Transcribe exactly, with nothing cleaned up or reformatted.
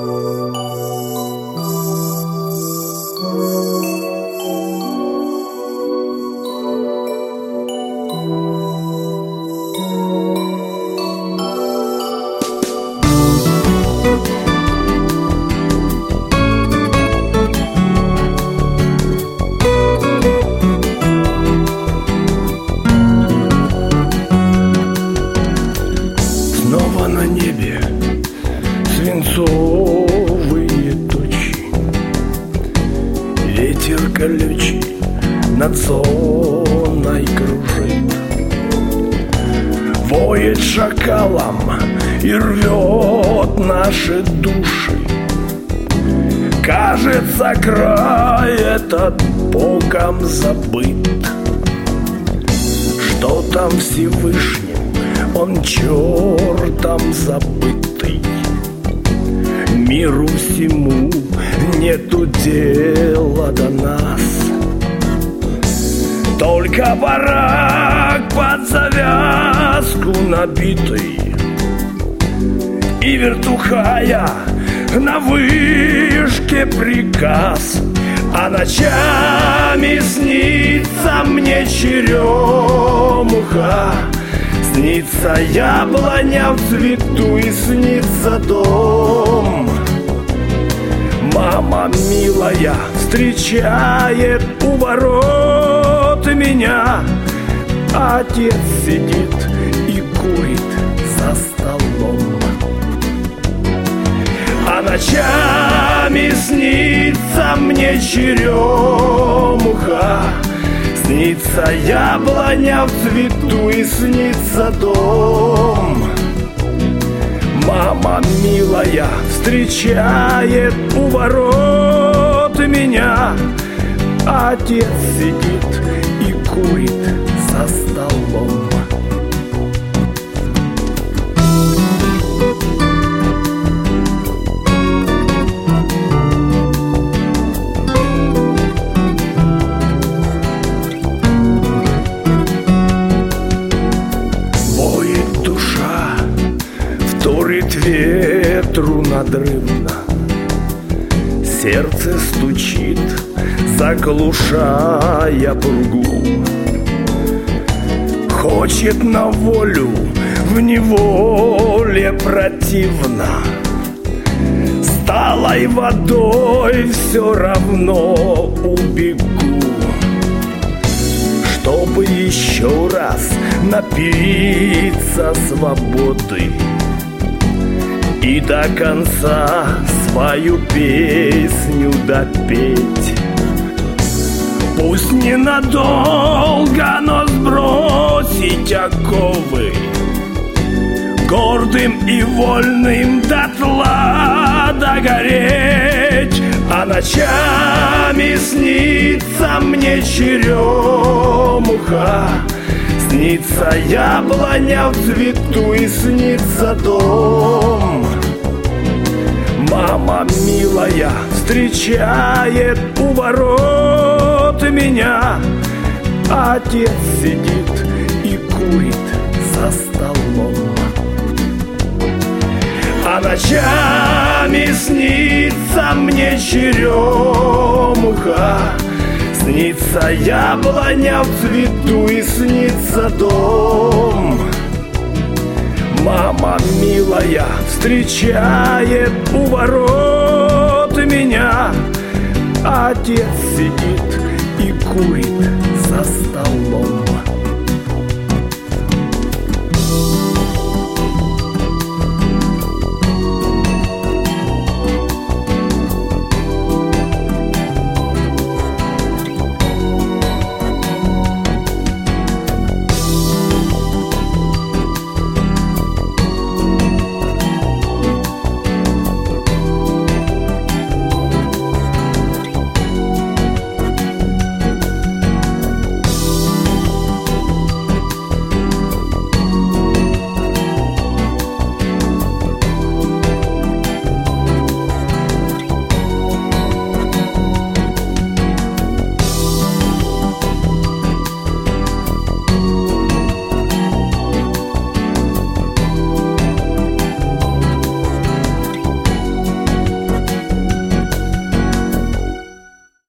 Снова на небе свинцовые тучи, ветер колючий над зоной кружит, воет шакалом и рвет наши души. Кажется, край этот Богом забыт. Что там Всевышний? Он чертом забытый. Миру всему нету дела до нас. Только барак под завязку набитый и вертухая на вышке приказ. А ночами снится мне черемуха, снится яблоня в цвету и снится дом. Мама милая встречает у ворот меня, а отец сидит и курит за столом. А ночами снится мне черемуха, снится яблоня в цвету и снится дом. Мама милая встречает у ворот меня, а отец сидит и курит за столом. Вторит ветру надрывно, сердце стучит, заглушая пургу. Хочет на волю, в неволе противно. С талой водой все равно убегу, чтобы еще раз напиться свободы и до конца свою песню допеть. Пусть ненадолго, но сбросить оковы, гордым и вольным дотла догореть. А ночами снится мне черемуха, снится яблоня в цвету и снится дом. Мама милая встречает у ворот меня, а отец сидит и курит за столом. А ночами снится мне черемуха, снится яблоня в цвету и снится дом. Мама милая встречает у ворот меня, а отец сидит и курит за столом.